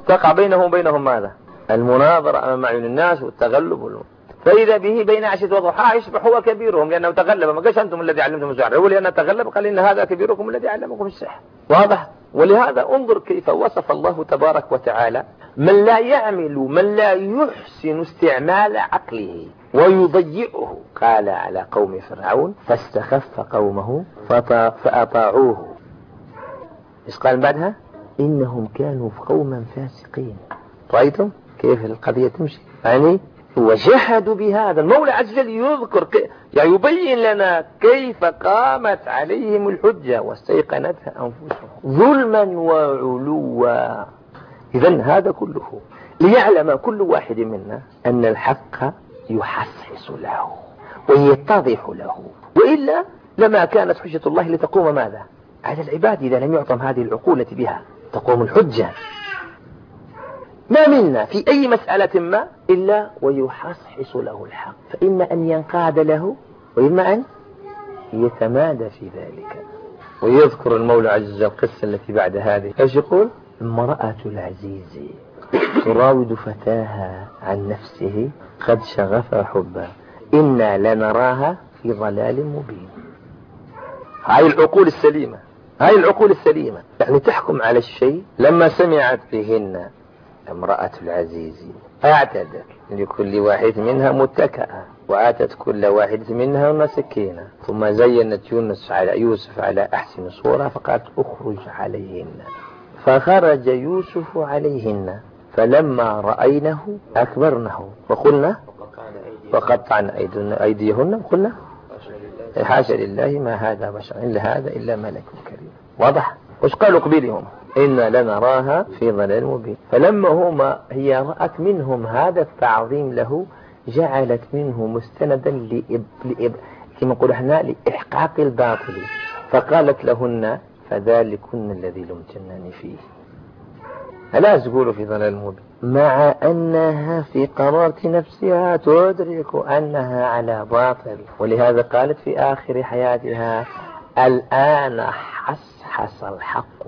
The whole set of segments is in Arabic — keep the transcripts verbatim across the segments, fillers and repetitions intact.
تقع بينهم وبينهم ماذا؟ المناظرة أمام أعين الناس والتغلب والم... فإذا به بين عشية وضحاها يصبح هو كبيرهم لأنه تغلب، ما قالش أنتم الذي علمتم السحر، هو لأنه تغلب قال إن هذا كبيركم الذي علمكم السحر. واضح؟ ولهذا انظر كيف وصف الله تبارك وتعالى من لا يعمل، من لا يحسن استعمال عقله ويضيئه. قال على قوم فرعون فاستخف قومه فأطاعوه. إيش قال بعدها؟ إنهم كانوا قوما فاسقين. رأيتم كيف القضية تمشي؟ يعني وجحدوا بهذا. المولى عز وجل يذكر يعني يبين لنا كيف قامت عليهم الحجة واستيقنتها أنفسهم ظلما وعلوا. إذن هذا كله ليعلم كل واحد منا أن الحق يحسس له ويتضح له، وإلا لما كانت حجة الله لتقوم ماذا؟ على العباد إذا لم يعطم هذه العقولة بها تقوم الحجة. ما منا في أي مسألة ما إلا ويحصحص له الحق، فإما أن ينقاد له وإما أن يتمادى في ذلك. ويذكر المولى عز وجل القصة التي بعد هذه. ايش يقول؟ امرأة العزيز تراود فتاها عن نفسه قد شغف حبا إنا لنراها في ضلال مبين. هاي العقول السليمة، هاي العقول السليمة يعني تحكم على الشيء. لما سمعت بهن امرأة العزيز اعتدت لكل واحد منها متكئا وآتت كل واحد منها سكينة، ثم زينت يونس على يوسف على أحسن صورة فقالت اخرج عليهن، فخرج يوسف عليهن فلما رأينه أكبرنه وقلنا وقطعن أيديهن وقلنا حاشا لله ما هذا بشر إلا هذا إلا ملك كريم. واضح؟ وش قالوا قبيلهم؟ إنا لنراها في ضلال مبين. فلما هما هي رأت منهم هذا التعظيم له جعلت منه مستندا لإب... لإب... كما نقول احنا لإحقاق الباطل، فقالت لهن فذلكن الذي لمتنني فيه. ألا تقولوا في ضلال مبين مع أنها في قرارة نفسها تدرك أنها على باطل، ولهذا قالت في آخر حياتها الآن حسحس الحق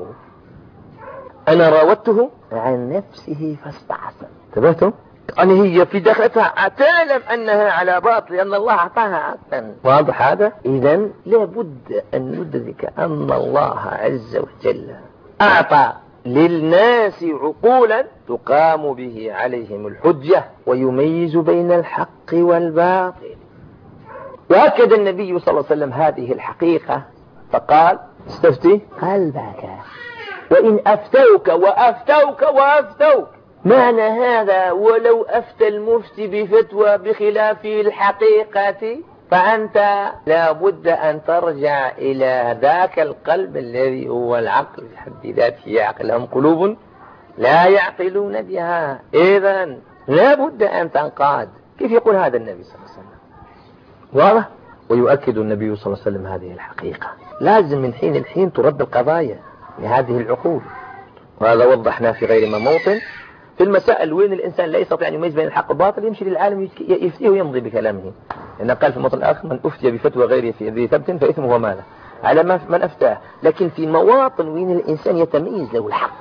أنا راودته عن نفسه فاستعصم. انتبهتم؟ يعني هي في داخلتها تعلم أنها على باطل لأن الله أعطاها عقلا. واضح هذا؟ إذن لابد أن ندرك أن الله عز وجل أعطى للناس عقولا تقام به عليهم الحجة ويميز بين الحق والباطل. وأكد النبي صلى الله عليه وسلم هذه الحقيقة فقال استفتي قلبك وإن أفتوك وأفتوك وأفتوك. معنى هذا ولو أفتى المفتي بفتوى بخلاف الحقيقة فأنت لا بد أن ترجع إلى ذاك القلب الذي هو العقل في حد ذاته. عقلهم قلوب لا يعقلون بها، إذن لا بد أن تنقاد. كيف يقول هذا النبي صلى الله عليه وسلم؟ واضح؟ ويؤكد النبي صلى الله عليه وسلم هذه الحقيقة. لازم من حين الحين ترد القضايا لهذه العقول، وهذا وضحنا في غير ما موطن في المسائل وين الإنسان لا يستطيع أن يميز بين الحق والباطل يمشي للعالم يفتيه ويمضي بكلامه. لأن قال في الموطن الآخر من أفتي بفتوى غيره في ذي ثبت فإثمه ماله على من أفتاه. لكن في مواطن وين الإنسان يتميز له الحق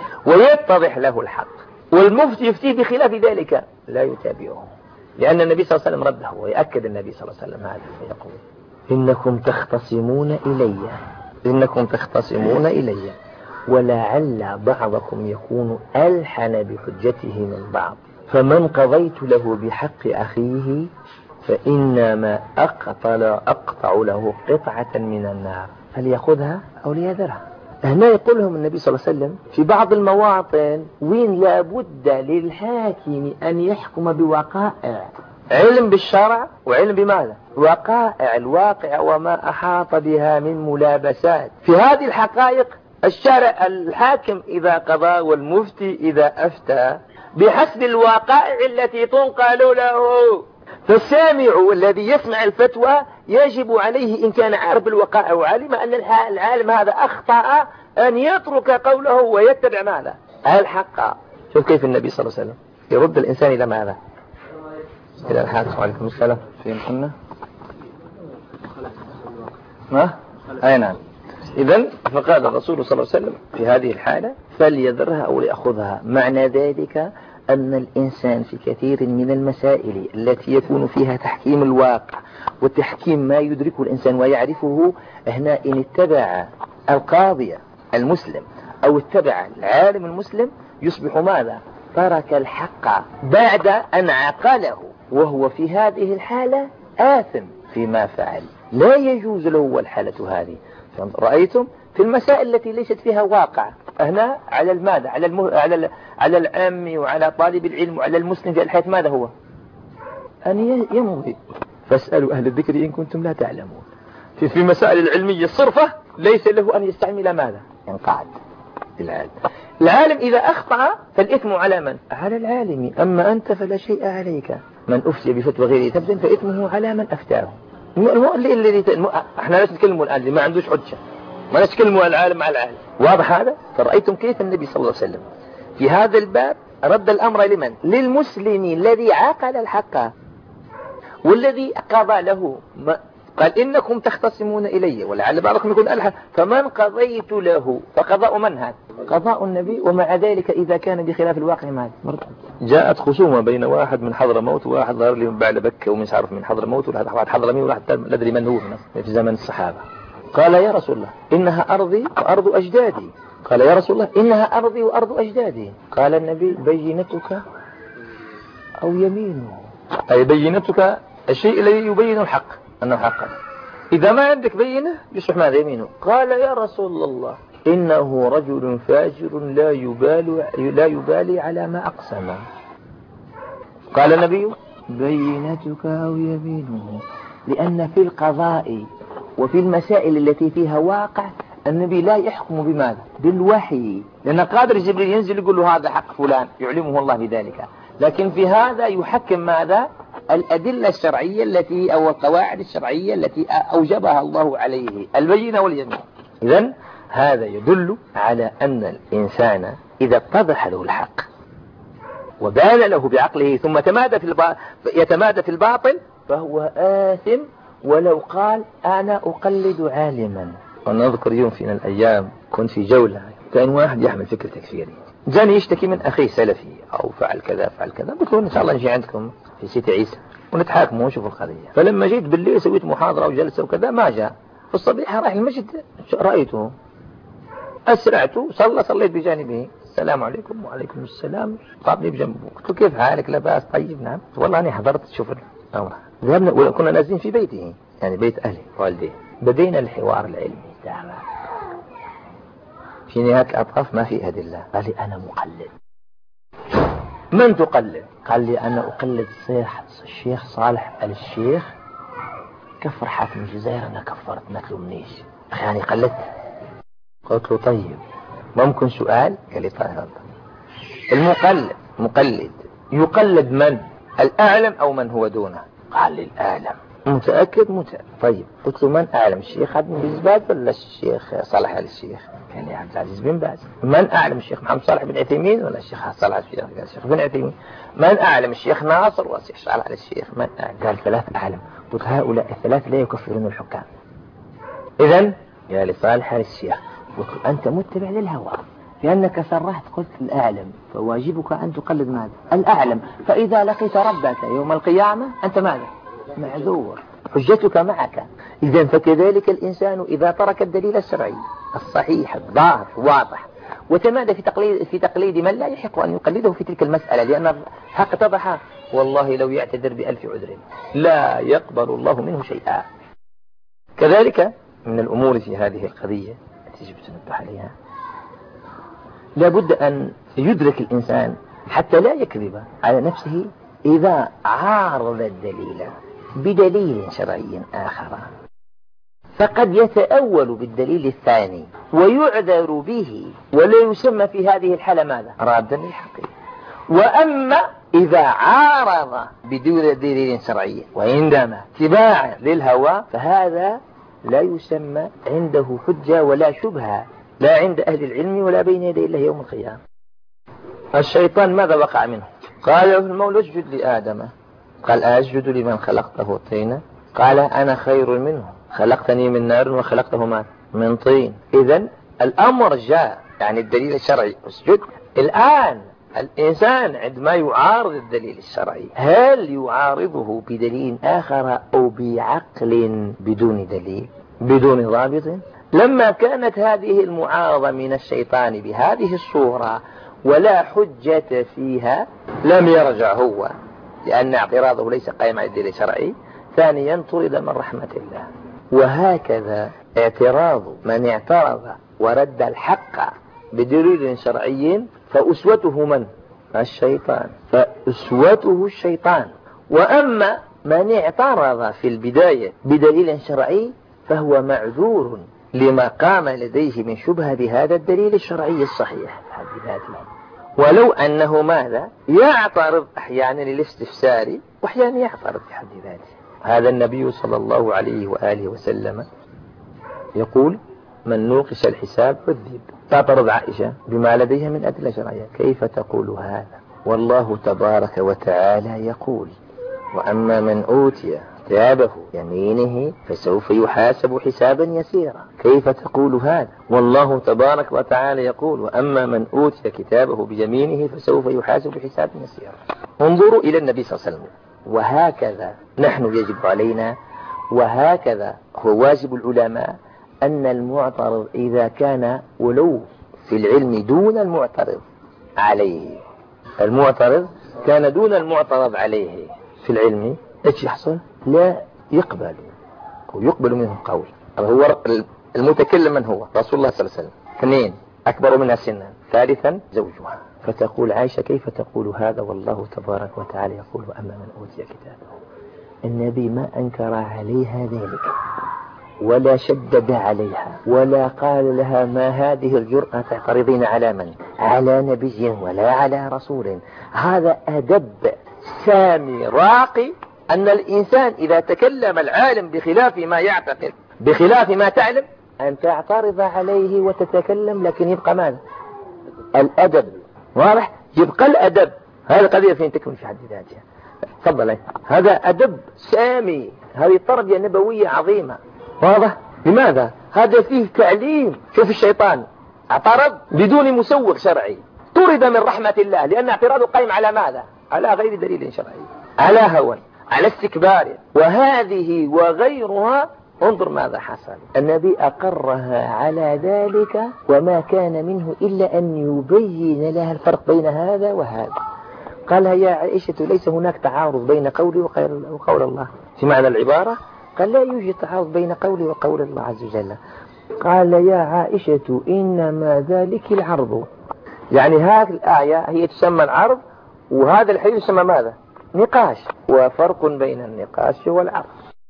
ويتضح له الحق والمفتي يفتيه بخلاف ذلك لا يتابعه، لأن النبي صلى الله عليه وسلم رده. ويأكد النبي صلى الله عليه وسلم هذا ويقول إنكم تختصمون إلي إنكم تختصمون إلي ولعل بعضكم يكون ألحن بحجته من بعض، فمن قضيت له بحق أخيه فإنما أقتل أقطع له قطعة من النار فليأخذها أو ليذرها. هنا يقول لهم النبي صلى الله عليه وسلم في بعض المواطن وين لابد للحاكم أن يحكم بوقائع، علم بالشرع وعلم بماذا؟ وقائع الواقع وما أحاط بها من ملابسات. في هذه الحقائق الشرع الحاكم إذا قضى والمفتي إذا أفتى بحسب الوقائع التي تنقل له. فالسامع الذي يسمع الفتوى يجب عليه إن كان عارف بالوقائع وعلم أن العالم هذا أخطأ أن يترك قوله ويتبع ماذا؟ الحق. شوف كيف النبي صلى الله عليه وسلم يرد الإنسان إلى ماذا؟ إلى الحق. وعليكم السلام. فين كنا؟ ما؟ أي نعم. إذن فقال الرسول صلى الله عليه وسلم في هذه الحالة فليذرها أو ليأخذها. معنى ذلك أن الإنسان في كثير من المسائل التي يكون فيها تحكيم الواقع وتحكيم ما يدركه الإنسان ويعرفه، هنا إن اتبع القاضي المسلم أو اتبع العالم المسلم يصبح ماذا؟ ترك الحق بعد أن عقله، وهو في هذه الحالة آثم فيما فعل، لا يجوز له الحالة هذه. رأيتم في المسائل التي ليست فيها واقع، هنا على الماذا؟ على المه... على ال... على العام وعلى طالب العلم وعلى المسلم في الحياة ماذا هو؟ أن يمضي. فاسألوا أهل الذكر إن كنتم لا تعلمون. في في مسائل العلمية الصرفة ليس له أن يستعمل ماذا؟ ينقعد العالم. العالم إذا أخطأ فالإثم على من؟ على العالم، أما أنت فلا شيء عليك. من أفتي بفتوى غير تبدأ فإثمه على من أفتاه. الذي احنا لا نتكلم الآن ما عندوش حجة، ما نتكلم العالم مع العالم. واضح هذا؟ فرأيتم كيف النبي صلى الله عليه وسلم في هذا الباب رد الأمر لمن؟ للمسلم الذي عقل الحق والذي قضى له. قال إنكم تختصمون إلي، ولعل بعضكم يقول ألحى، فمن قضيت له فقضاء من هذا؟ قضاء النبي. ومع ذلك إذا كان بخلاف الواقع ماذا؟ جاءت خصومة بين واحد من حضرموت وواحد ظهر لي من بعد بكة ومن عارف من حضرموت وواحد حضرمي وواحد لا أدري من هو في زمن الصحابة. قال يا رسول الله إنها أرضي وأرض أجدادي. قال يا رسول الله إنها أرضي وأرض أجدادي. قال النبي بينتك أو يمينه، أي بينتك الشيء الذي يبين الحق أنه حقا. إذا ما عندك بينه يصبح ماذا؟ يمينه. قال يا رسول الله إنه رجل فاجر لا يبالي, لا يبالي على ما أقسم. قال النبي بينتك أو يمينه، لأن في القضاء وفي المسائل التي فيها واقع النبي لا يحكم بماذا؟ بالوحي، لأن قادر جبريل ينزل يقول له هذا حق فلان يعلمه الله بذلك، لكن في هذا يحكم ماذا؟ الأدلة الشرعية التي أو القواعد الشرعية التي أوجبها الله عليه، البينة واليمين. إذن هذا يدل على أن الإنسان إذا اتضح له الحق وبان له بعقله ثم تمادى في الباطل يتمادى في الباطل فهو آثم ولو قال أنا أقلد عالما. وأنا أذكر يوم في الأيام كنت في جولة، كان واحد يحمل فكر تكفيري، جاني يشتكي من أخيه سلفي أو فعل كذا فعل كذا، قلت له إن شاء الله نجي عندكم في سيتي عيسى ونتحاكم ونشوف القضية. فلما جيت بالليل سويت محاضرة وجلسة وكذا ما جاء، في الصبيح راح المسجد رأيته، أسرعت صلى صليت بجانبه، السلام عليكم وعليكم السلام، قابلني بجنبه، قلت له كيف حالك؟ لا بأس. طيب نعم. والله أنا حضرت شوف الأمر. ذهبنا وكنا نازلين في بيته، يعني بيت أهلي والديه، بدينا الحوار العلمي دعما. في نهاية الأطراف ما في أدلة، قال لي أنا مقلد. من تقلد؟ قال لي أنا أقلد الشيخ الشيخ صالح آل الشيخ، كفر حاكم الجزائر، أنا كفرت ما تلومنيش أخي أنا قلدت. قلت له طيب ممكن سؤال؟ قال لي طيب. المقلد مقلد يقلد من؟ الأعلم أو من هو دونه؟ قال لي الأعلم. متأكد؟ متأكد. طيب قلت له من أعلم، الشيخ عبد بن باز ولا الشيخ صالح آل الشيخ؟ قال لي عبد العزيز بن باز. من أعلم، الشيخ محمد صالح بن عثيمين ولا الشيخ صالح الشيخ؟ قال الشيخ بن عثيمين. من أعلم، الشيخ ناصر ولا الشيخ صالح آل الشيخ؟ من أعلم؟ قال ثلاث أعلم. قلت هؤلاء الثلاث لا يكفرون الحكام. إذن قال لي صالح آل الشيخ. قلت له أنت متبع للهوى لأنك صرحت قلت الأعلم، فواجبك أن تقلد ماذا؟ الأعلم. فإذا لقيت ربك يوم القيامة أنت ماذا؟ معذور، حجتك معك. إذا فكذلك الإنسان إذا ترك الدليل الشرعي الصحيح الظاهر واضح وتمادى في تقليد في تقليد من لا يحق أن يقلده في تلك المسألة، لأن الحق اتضح، والله لو يعتذر بألف عذر لا يقبل الله منه شيئا. كذلك من الأمور في هذه القضية التي يجب تنبه عليها، لابد أن يدرك الإنسان حتى لا يكذب على نفسه إذا عارض الدليل بدليل شرعي آخر، فقد يتأول بالدليل الثاني ويعذر به ولا يسمى في هذه الحالة ماذا؟ رادا للحقيقة. وأما إذا عارض بدون دليل شرعي وعندما اتباعا للهوى فهذا لا يسمى عنده حجة ولا شبهة، لا عند أهل العلم ولا بين يدي الله يوم القيامة. الشيطان ماذا وقع منه؟ قال له المولى اسجد لآدم، قال أسجد لمن خلقته طينا؟ قال أنا خير منه، خلقتني من نار وخلقته من طين. إذن الأمر جاء يعني الدليل الشرعي اسجد. الآن الإنسان عندما يعارض الدليل الشرعي هل يعارضه بدليل آخر أو بعقل بدون دليل بدون ضابط؟ لما كانت هذه المعارضة من الشيطان بهذه الصورة ولا حجة فيها لم يرجع هو، لأن اعتراضه ليس قائم على الدليل الشرعي. ثانيا طرد من رحمة الله. وهكذا اعتراض من اعترض ورد الحق بدليل شرعي فأسوته من؟ الشيطان، فأسوته الشيطان. وأما من اعترض في البداية بدليل شرعي فهو معذور لما قام لديه من شبهة بهذا الدليل الشرعي الصحيح بحد ذاته، ولو أنه ماذا يعترض أحيانا للاستفسار وأحيانا يعترض بحد ذاته. هذا النبي صلى الله عليه وآله وسلم يقول من نوقش الحساب عذب. تعترض عائشة بما لديها من أدلة شرعية، كيف تقول هذا والله تبارك وتعالى يقول وأما من أوتي كتابه يمينه فسوف يحاسب حسابا يسيرا. كيف تقول هذا والله تبارك وتعالى يقول وأما من أوتي كتابه بيمينه فسوف يحاسب حسابا يسيرا. انظروا إلى النبي صلى الله عليه وسلم. وهكذا نحن يجب علينا، وهكذا هو واجب العلماء، أن المعترض إذا كان ولو في العلم دون المعترض عليه، المعترض كان دون المعترض عليه في العلم، ايش يحصل؟ لا يقبل ويقبل منه قول. هو المتكلم من هو؟ رسول الله صلى الله عليه وسلم. اثنين أكبر منها سنا. ثالثا زوجها. فتقول عائشة كيف تقول هذا والله تبارك وتعالى يقول وأما من أوتي كتابه. النبي ما أنكر عليها ذلك ولا شدد عليها ولا قال لها ما هذه الجرأة تعترضين على من؟ على نبي ولا على رسول. هذا أدب سامي راقي، أن الإنسان إذا تكلم العالم بخلاف ما يعتقد بخلاف ما تعلم أن تعترض عليه وتتكلم، لكن يبقى ماذا؟ الأدب. واضح؟ يبقى الأدب. هذه القضية فين تكمن في حد ذاتها. تفضل. هذا أدب سامي، هذه تربية نبوية عظيمة. واضح؟ لماذا؟ هذا فيه تعليم. شوف الشيطان اعترض بدون مسوغ شرعي، طرد من رحمة الله، لأن اعتراضه قائم على ماذا؟ على غير دليل شرعي، على هوى، على استكبار. وهذه وغيرها انظر ماذا حصل. النبي أقرها على ذلك وما كان منه إلا أن يبين لها الفرق بين هذا وهذا. قالها يا عائشة ليس هناك تعارض بين قولي وقول الله. في معنى العبارة قال لا يوجد تعارض بين قولي وقول الله عز وجل. قال يا عائشة إنما ذلك العرض، يعني هذه الآية هي تسمى العرض، وهذا الحديث يسمى ماذا؟ نقاش. وفرق بين النقاش والعرض.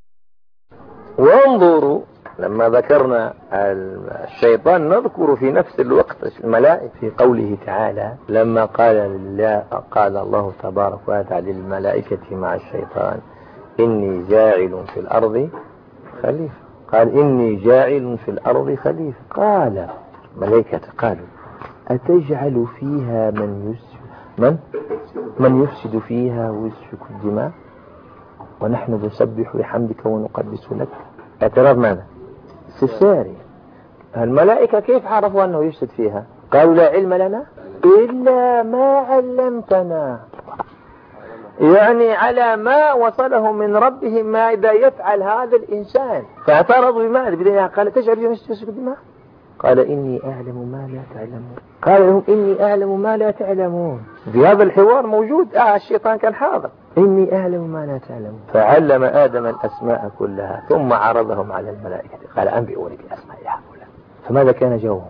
وانظروا لما ذكرنا الشيطان نذكر في نفس الوقت الملائكة في قوله تعالى لما قال الله قال الله تبارك وتعالى للملائكة مع الشيطان إني جاعل في الأرض خليفة. قال إني جاعل في الأرض خليفة. قال ملائكة قالوا أتجعل فيها من يفسد من من يفسد فيها ويسفك الدماء ونحن نسبح بحمدك ونقدس لك. اعتراض ماذا؟ استفساري. الملائكة كيف عرفوا أنه يفسد فيها؟ قالوا لا علم لنا إلا ما علمتنا، يعني على ما وصلهم من ربهم ماذا يفعل هذا الإنسان. فاعترضوا بماذا؟ بداية قال تجعل فيها من يسفك الدماء. قال إني أعلم ما لا تعلمون. قال لهم إني أعلم ما لا تعلمون. بهذا الحوار موجود. آه الشيطان كان حاضر. إني أعلم ما لا تعلمون. فعلم آدم الأسماء كلها ثم عرضهم على الملائكة قال أنبئوني بأسماء هؤلاء. فماذا كان جوابهم؟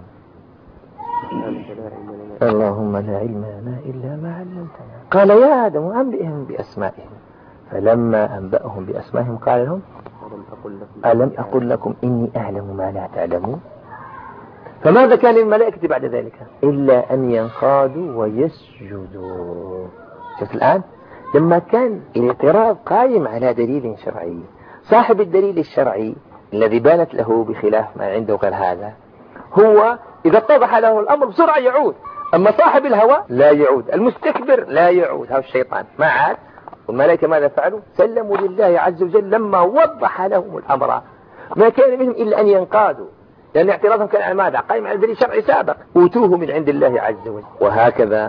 اللهم لا علم لنا إلا ما علمتنا. قال يا آدم أنبئهم بأسمائهم. فلما أنبأهم بأسمائهم قال لهم ألم أقل لكم إني أعلم ما لا تعلمون. فماذا كان للملائكة بعد ذلك إلا أن ينقادوا ويسجدوا. شوف الآن لما كان الاعتراض قائم على دليل شرعي، صاحب الدليل الشرعي الذي بانت له بخلاف ما عنده غير هذا هو إذا اتضح له الأمر بسرعة يعود. أما صاحب الهوى لا يعود، المستكبر لا يعود، هذا الشيطان ما عاد. والملائكة ماذا فعلوا؟ سلموا لله عز وجل لما وضح لهم الأمر. ما كان منهم إلا أن ينقادوا لأن اعتراضهم كان على ماذا؟ قائم على دليل شرعي سابق أوتوه من عند الله عز وجل. وهكذا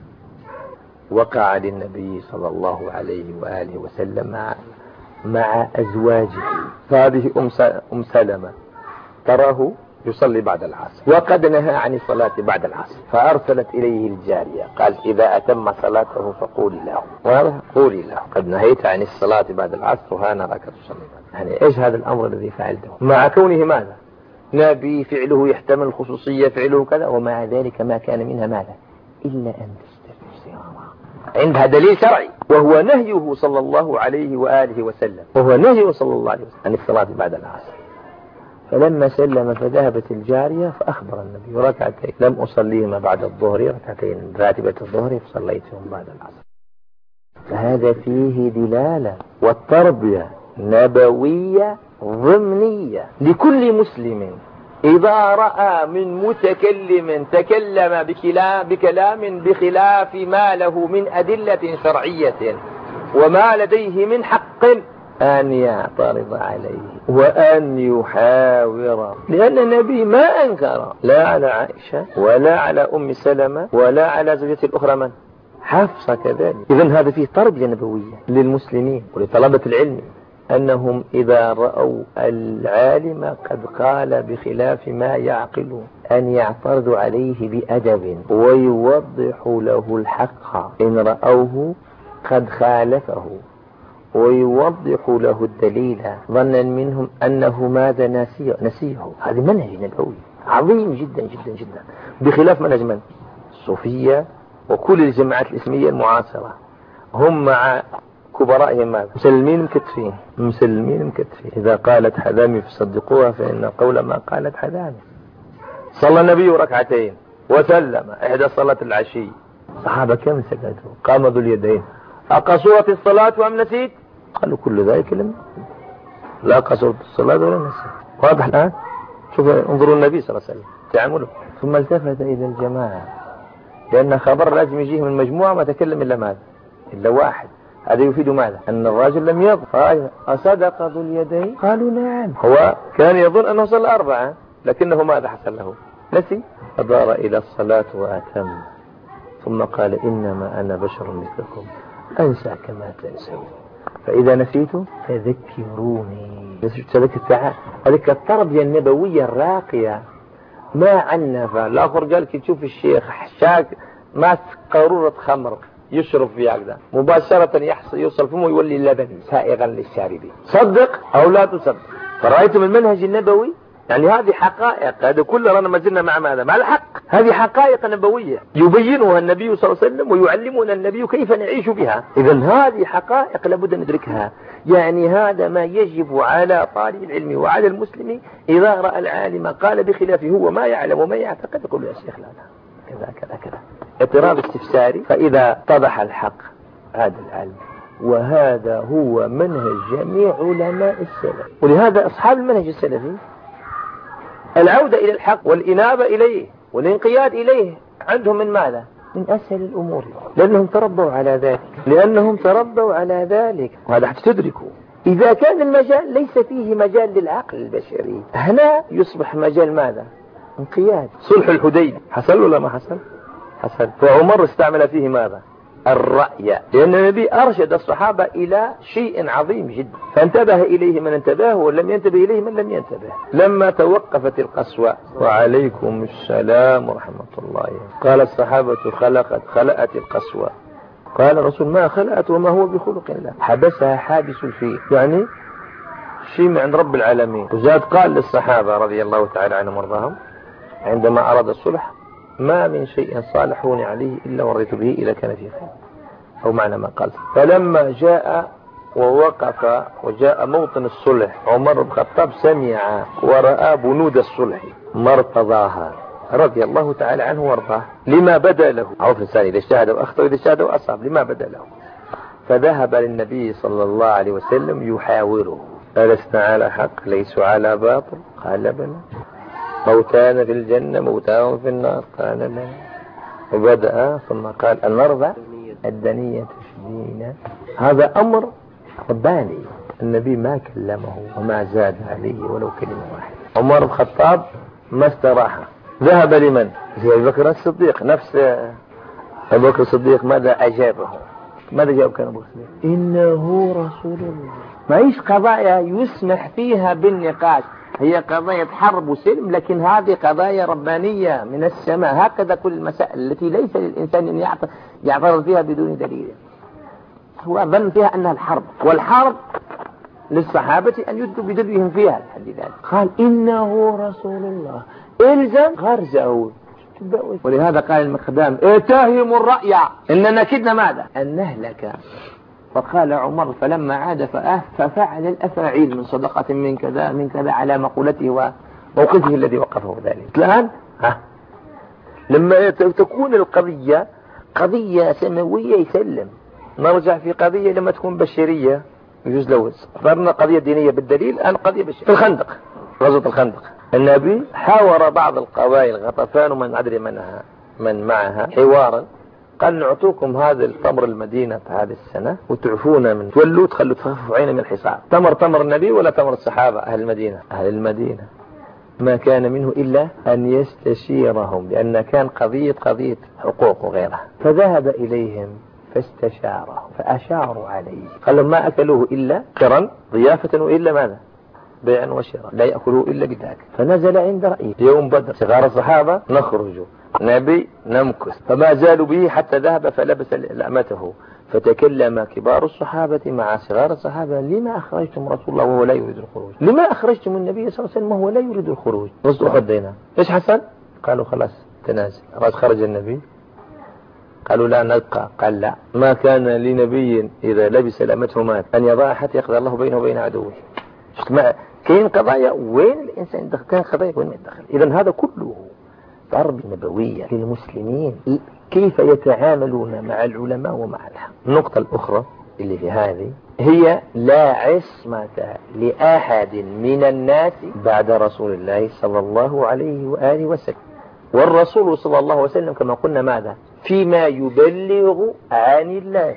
وقع للنبي صلى الله عليه وآله وسلم مع, مع أزواجه. فهذه أم سلمة تراه يصلي بعد العصر وقد نهى عن الصلاة بعد العصر، فأرسلت إليه الجارية قال إذا أتم صلاته فقولي له، وهذا قولي له قد نهيت عن الصلاة بعد العصر وها نراك تصلي. يعني إيش هذا الأمر الذي فعلته مع كونه ماذا؟ نبي، فعله يحتمل الخصوصية، فعله كذا، ومع ذلك ما كان منها ماذا إلا أن تستفسر. عندها دليل شرعي وهو نهيه صلى الله عليه وآله وسلم، وهو نهيه صلى الله عليه وسلم عن الصلاة بعد العصر. فلما سلم فذهبت الجارية فأخبر النبي ركعتين لم أصليهما بعد الظهر، ركعتين راتبة الظهر فصليتهم بعد العصر. فهذا فيه دلالة والتربية نبوية ضمنية لكل مسلم إذا رأى من متكلم تكلم بكلام, بكلام بخلاف ما له من أدلة شرعية وما لديه من حق أن يعترض عليه وأن يحاور، لأن النبي ما أنكر لا على عائشة ولا على أم سلمة ولا على زوجته الأخرى من حفصة كذلك. إذن هذا فيه تربية نبوية للمسلمين ولطلبة العلم أنهم إذا رأوا العالم قد قال بخلاف ما يعقل أن يعترضوا عليه بأدب ويوضحوا له الحق إن رأوه قد خالفه، ويوضحوا له الدليل ظنا منهم أنه ماذا نسيه, نسيه. هذا منهج نبوي عظيم جدا جدا جدا، بخلاف منهج من الصوفية وكل الجماعات الإسلامية المعاصرة. هم مع كبرائهم ماذا؟ مسلمين مكتفين مسلمين مكتفين إذا قالت حذامي فصدقوها فإن قول ما قالت حذامي. صلى النبي ركعتين وسلم إحدى صلاة العشي، صحابة كم سكتوا؟ قام ذو اليدين أقصرت الصلاة أم نسيت؟ قالوا كل ذلك لم لا قصرت الصلاة ولا نسيت. واضح الآن؟ شوف انظروا النبي صلى الله عليه وسلم تعامله. ثم التفت إلى الجماعة، لأن خبر لازم يجيه من مجموعة ما تكلم إلا ماذا؟ إلا واحد. هذا يفيد ماذا؟ أن الرجل لم يضع. أصدق ذو اليدين؟ قالوا نعم. هو كان يظن أنه صلى أربعة لكنه ماذا حصل له؟ نسي. فدار إلى الصلاة وأتم، ثم قال إنما أنا بشر مثلكم أنسى كما تنسون، فإذا نسيت فذكروني. هذه التربية النبوية الراقية ما عنف. الآخر قال كي تشوف الشيخ حشاك ماسك قارورة خمر يشرب فيها كذا مباشرة يحصل يوصل فمه يولي اللبن سائغا للشاربين. صدق أو لا تصدق. فرأيتم المنهج النبوي؟ يعني هذه حقائق، هذا كله رانا ما زلنا مع ماذا؟ مع الحق. هذه حقائق نبوية يبينها النبي صلى الله عليه وسلم ويعلمنا النبي كيف نعيش بها. إذن هذه حقائق لابد أن ندركها. يعني هذا ما يجب على طالب العلم وعلى المسلم إذا رأى العالم قال بخلافه هو ما يعلم وما يعتقد يقول يا شيخ لا لا كذا كذا كذا، اعتراض استفساري. فإذا اتضح الحق هذا العلم، وهذا هو منهج جميع علماء السلف. ولهذا أصحاب المنهج السلفي العودة إلى الحق والإنابة إليه والانقياد إليه عندهم من ماذا؟ من أسهل الأمور، لأنهم تربوا على ذلك لأنهم تربوا على ذلك. وهذا حتى تدركوا إذا كان المجال ليس فيه مجال للعقل البشري، هنا يصبح مجال ماذا؟ انقياد. صلح الحديبية حصل ولا ما حصل؟ حصل. فعمر استعمل فيه ماذا؟ الرأي، لأن النبي أرشد الصحابة إلى شيء عظيم جدا فانتبه إليه من انتبه ولم ينتبه إليه من لم ينتبه. لما توقفت القسوة وعليكم السلام ورحمة الله قال الصحابة خلقت خلقت القسوة. قال الرسول ما خلقت وما هو بخلق الله، حبسها حابس الفيل، يعني شيء من عند رب العالمين. وزاد قال للصحابة رضي الله تعالى عنهم وارضاهم عندما أراد الصلح ما من شيء صالحوني عليه إلا وريت به إلى كان فيه خير، أو معنى ما قال. فلما جاء ووقف وجاء موطن الصلح عمر بن الخطاب سمع ورأى بنود الصلح ما ارتضاها رضي الله تعالى عنه وارضاه لما بدا له. عرف الإنسان إذا اجتهد وأخطأ وإذا اجتهد وأصاب لما بدا له. فذهب للنبي صلى الله عليه وسلم يحاوره، ألسنا على حق ليسوا على باطل؟ قال بلى. موتان في الجنة موتاهم في النار؟ قال لا. وبدأ ثم قال النرضى الدنية تشدينا. هذا أمر رباني، النبي ما كلمه وما زاد عليه ولو كلمة واحدة. عمر بن الخطاب ما استراح، ذهب لمن؟ أبي بكر الصديق. نفس أبو بكر الصديق ماذا أجابه؟ ماذا جاوب كان أبو بكر الصديق؟ إنه رسول الله. ما هيش قضايا يسمح فيها بالنقاش، هي قضايا حرب وسلم، لكن هذه قضايا ربانية من السماء. هكذا كل المسائل التي ليس للإنسان أن يعترض فيها بدون دليل. هو ظن فيها أنها الحرب، والحرب للصحابة أن يدوا بدلوهم فيها لحد ذلك. قال إنه رسول الله، إلزم غرزه. ولهذا قال المقدام اتهم الرأي إننا كدنا ماذا؟ أن نهلك. فقال عمر فلما عاد ففعل الأفاعيل من صدقة من كذا من كذا على مقولته وموقفه الذي وقفه ذلك. الآن ها لما تكون القضية قضية سماوية يسلم، نرجع في قضية لما تكون بشرية يجوز لوز. اخترنا قضية دينية بالدليل، الآن قضية بشرية. في الخندق، غزوة الخندق، النبي حاور بعض القبائل غطفان ومن أدري منها من معها حوارا، قال نعطوكم هذا التمر المدينة هذه السنة وتعفونا من تولوا تخلوا تخففوا عينا من الحصار. تمر تمر النبي ولا تمر الصحابة أهل المدينة؟ أهل المدينة ما كان منه إلا أن يستشيرهم، لأن كان قضية قضية حقوق وغيرها. فذهب إليهم فاستشارهم فأشاروا عليه، قالوا ما أكلوه إلا قرا ضيافة وإلا ماذا؟ بيع وشراء، لا يأكلوه إلا بذاك. فنزل عند رأيه يوم بدر صغار الصحابة نخرج، نبي نمكث، فما زالوا به حتى ذهب فلبس لأمته. فتكلم كبار الصحابة مع صغار الصحابة لما أخرجتم رسول الله وهو لا يريد الخروج؟ لما أخرجتم النبي صلى الله عليه وسلم وهو لا يريد الخروج؟ نصد أحدينا إيش حصل؟ قالوا خلاص تنازل. رأس خرج النبي، قالوا لا نبقى. قال لا، ما كان لنبي إذا لبس لأمته مات أن يضع حتى يقضي الله بينه وبين عدوه. كاين قضايا وين الإنسان يدخل، كان قضايا وين ما يدخل. إذن هذا كله ضرب نبوية للمسلمين كيف يتعاملون مع العلماء ومع الحق. النقطة الأخرى اللي في هذه هي لا عصمة لأحد من الناس بعد رسول الله صلى الله عليه وآله وسلم. والرسول صلى الله عليه وسلم كما قلنا ماذا؟ فيما يبلغ عن الله.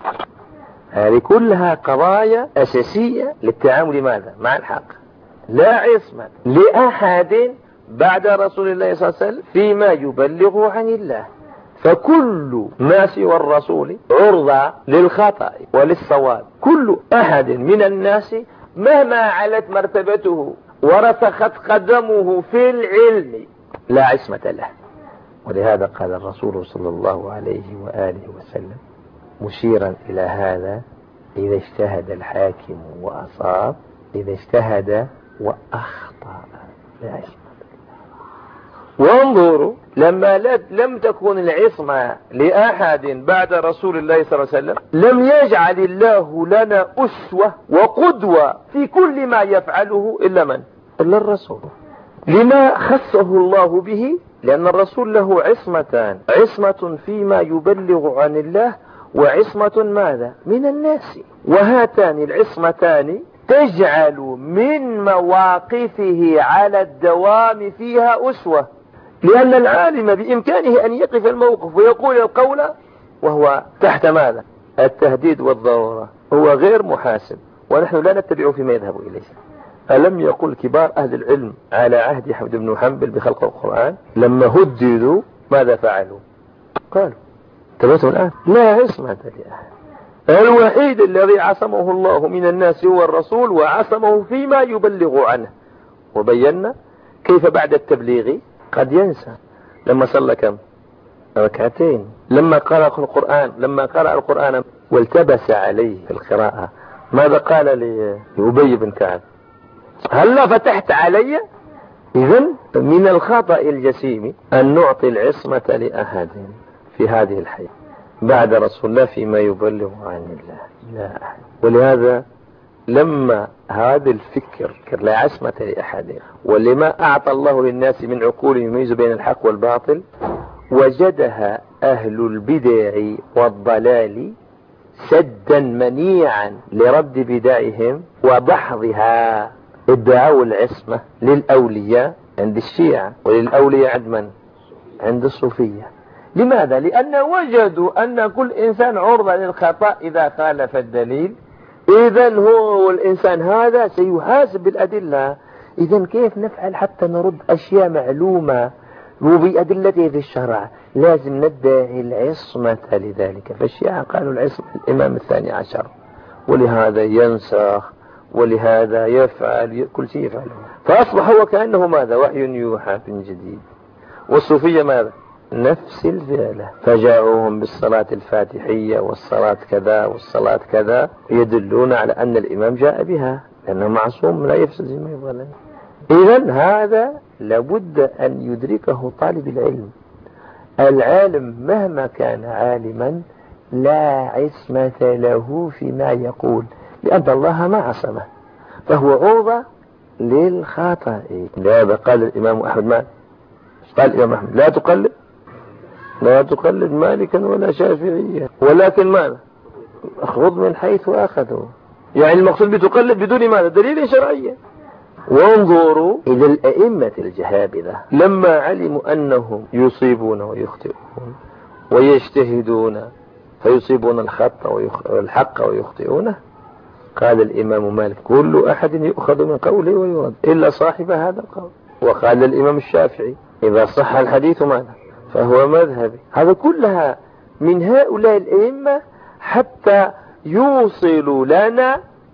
هذه كلها قضايا أساسية للتعامل ماذا؟ مع الحق. لا عصمة لأحد بعد رسول الله صلى الله عليه وسلم فيما يبلغ عن الله. فكل ما سوى الرسول عرضة للخطأ وللصواب. كل أحد من الناس مهما علت مرتبته ورسخت قدمه في العلم لا عصمة له. ولهذا قال الرسول صلى الله عليه وآله وسلم مشيرا إلى هذا: إذا اجتهد الحاكم وأصاب، إذا اجتهد وأخطأ لا عصمة. وانظروا لما لم تكن العصمة لأحد بعد رسول الله صلى الله عليه وسلم لم يجعل الله لنا أسوة وقدوة في كل ما يفعله إلا من؟ إلا الرسول. لما خصه الله به؟ لأن الرسول له عصمتان: عصمة فيما يبلغ عن الله، وعصمة ماذا؟ من الناس. وهاتان العصمتان تجعل من مواقفه على الدوام فيها أسوة، لأن العالم بإمكانه أن يقف الموقف ويقول القول وهو تحت ماذا؟ التهديد والضرورة. هو غير محاسب، ونحن لا نتبع فيما يذهب إليه. ألم يقل كبار أهل العلم على عهد أحمد بن حنبل بخلق القرآن لما هددوا ماذا فعلوا؟ قالوا تبعتم الآن لا عصمة لأحد. الوحيد الذي عصمه الله من الناس هو الرسول، وعصمه فيما يبلغ عنه. وبينا كيف بعد التبليغ قد ينسى. لما صلى كم؟ ركعتين. لما قرأ القرآن لما قرأ القرآن والتبس عليه في القراءة ماذا قال لأبي بن كعب؟ هلا فتحت علي؟ إذن من الخطأ الجسيم أن نعطي العصمة لأحد في هذه الحياة بعد رسول الله فيما يبلغ عن الله، لا أحد. ولهذا لما هذا الفكر لا عصمة لأحد، ولما أعطى الله للناس من عقول يميز بين الحق والباطل، وجدها أهل البدع والضلال سدا منيعا لرد بدعهم وبحضها. ادعوا العصمة للأولياء عند الشيعة، وللأولياء عند من؟ عند الصوفية. لماذا؟ لأن وجدوا أن كل إنسان عرضة للخطأ إذا خالف الدليل. إذن هو الإنسان هذا سيحاسب بالأدلة. إذا كيف نفعل حتى نرد أشياء معلومة وبأدلته في الشرع؟ لازم ندعي العصمة لذلك. فالشيعة قالوا العصمة الإمام الثاني عشر، ولهذا ينسخ ولهذا يفعل كل شيء يفعله، فأصبح هو كأنه ماذا؟ وحي يوحى من جديد. والصوفية ماذا؟ نفس الفعلة، فجاءوهم بالصلاة الفاتحية والصلاة كذا والصلاة كذا، يدلون على أن الإمام جاء بها لأنه معصوم لا يفسد زي ما يبغى. إذن هذا لابد أن يدركه طالب العلم. العالم مهما كان عالما لا عصمة له فيما يقول، لأن الله ما عصمه، فهو عرضة للخطأ. لهذا قال الإمام أحمد ما قال الإمام أحمد لا تقلد لا تقلد مالكا ولا شافعيا، ولكن ماذا؟ أخذ من حيث أخذوا. يعني المقصود بتقلد بدون ماذا؟ دليل شرعي. وانظروا إلى الأئمة الجهابذة لما علموا أنهم يصيبون ويخطئون ويجتهدون فيصيبون الخط والحق ويخطئونه، قال الإمام مالك كل أحد يؤخذ من قوله ويرد إلا صاحب هذا القول. وقال الإمام الشافعي إذا صح الحديث ماذا؟ فهو مذهبي. هذا كلها من هؤلاء الأئمة حتى يوصلوا لنا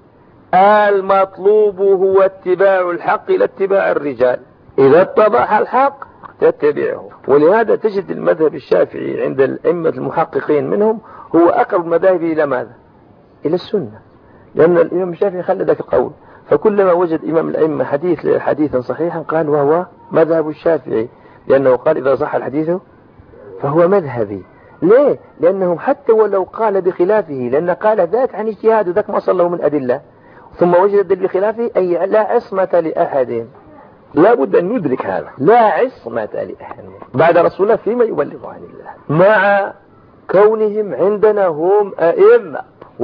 المطلوب هو اتباع الحق إلى اتباع الرجال. إذا اتضح الحق تتبعه. ولهذا تجد المذهب الشافعي عند الأئمة المحققين منهم هو أقرب المذاهب إلى ماذا؟ إلى السنة، لأن الإمام الشافعي خلى ذاك القول، فكلما وجد إمام الأئمة حديث حديثا صحيحا قال وهو مذهب الشافعي، لأنه قال إذا صح الحديث فهو مذهبي. ليه؟ لأنه حتى ولو قال بخلافه، لأن قال ذاك عن اجتهاد وذاك ما صله من أدلة، ثم وجد بخلافه أي لا عصمة لأحد. لا بد أن ندرك هذا، لا عصمة لأحد بعد رسول الله فيما يبلغ عن الله، مع كونهم عندنا هم أئمة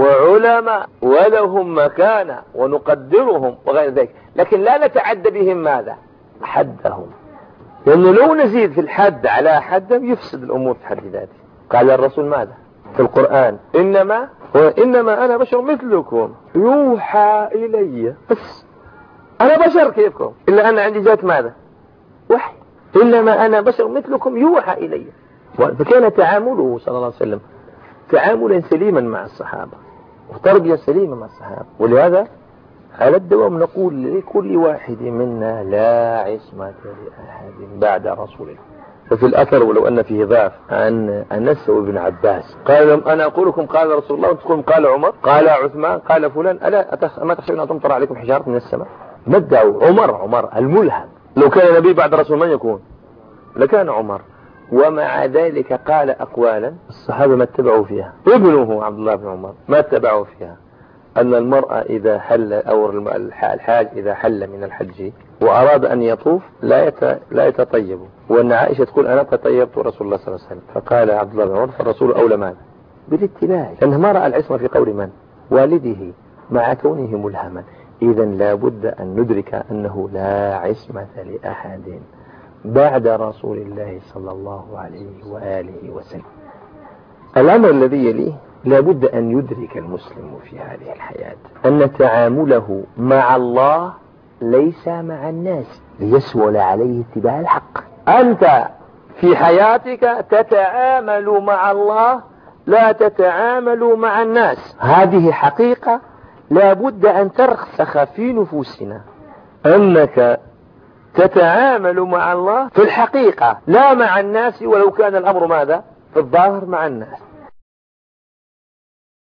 وعلماء ولهم مكانة ونقدرهم وغير ذلك، لكن لا نتعدى بهم ماذا؟ حدهم، لأنه لو نزيد في الحد على حدهم يفسد الأمور في حد ذاته. قال الرسول ماذا في القرآن؟ إنما إنما أنا بشر مثلكم يوحى إلي، بس أنا بشر كيفكم، إلا أنا عندي ذات ماذا؟ وحي. إنما أنا بشر مثلكم يوحى إلي. فكان تعامله صلى الله عليه وسلم تعاملا سليما مع الصحابة وتربية سليمة مع الصحابة. ولهذا على الدوام نقول لكل واحد منا لا عصمة لأحد بعد رسول الله. ففي الأثر ولو أن فيه ضعف عن أنس وابن عباس قال لهم أنا أقول لكم قال رسول الله وتقولون قال عمر قال عثمان قال فلان، ألا ما تخشون أن تمطر عليكم حجارة من السماء؟ ما ادعوا عمر عمر الملهم، لو كان نبي بعد رسول من يكون؟ لكان عمر. ومع ذلك قال أقوالا الصحابة ما اتبعوا فيها، ابنه عبد الله بن عمر ما اتبعوا فيها، أن المرأة إذا حل أو الحاج إذا حل من الحج وأراد أن يطوف لا لا يتطيب، وأن عائشة تقول أنا تطيبت رسول الله صلى الله عليه وسلم. فقال عبد الله بن عمر فالرسول أولى ماذا؟ بالاتباع، لأنه ما رأى العصمة في قول من؟ والده، مع كونه ملهما. إذا لا بد أن ندرك أنه لا عصمة لأحد بعد رسول الله صلى الله عليه وآله وسلم. الأمر الذي يليه لا بد أن يدرك المسلم في هذه الحياة أن تعامله مع الله ليس مع الناس ليسهل عليه اتباع الحق. أنت في حياتك تتعامل مع الله لا تتعامل مع الناس، هذه حقيقة لا بد أن ترسخ في نفوسنا، أنك تتعامل مع الله في الحقيقة لا مع الناس، ولو كان الأمر ماذا؟ في الظاهر مع الناس.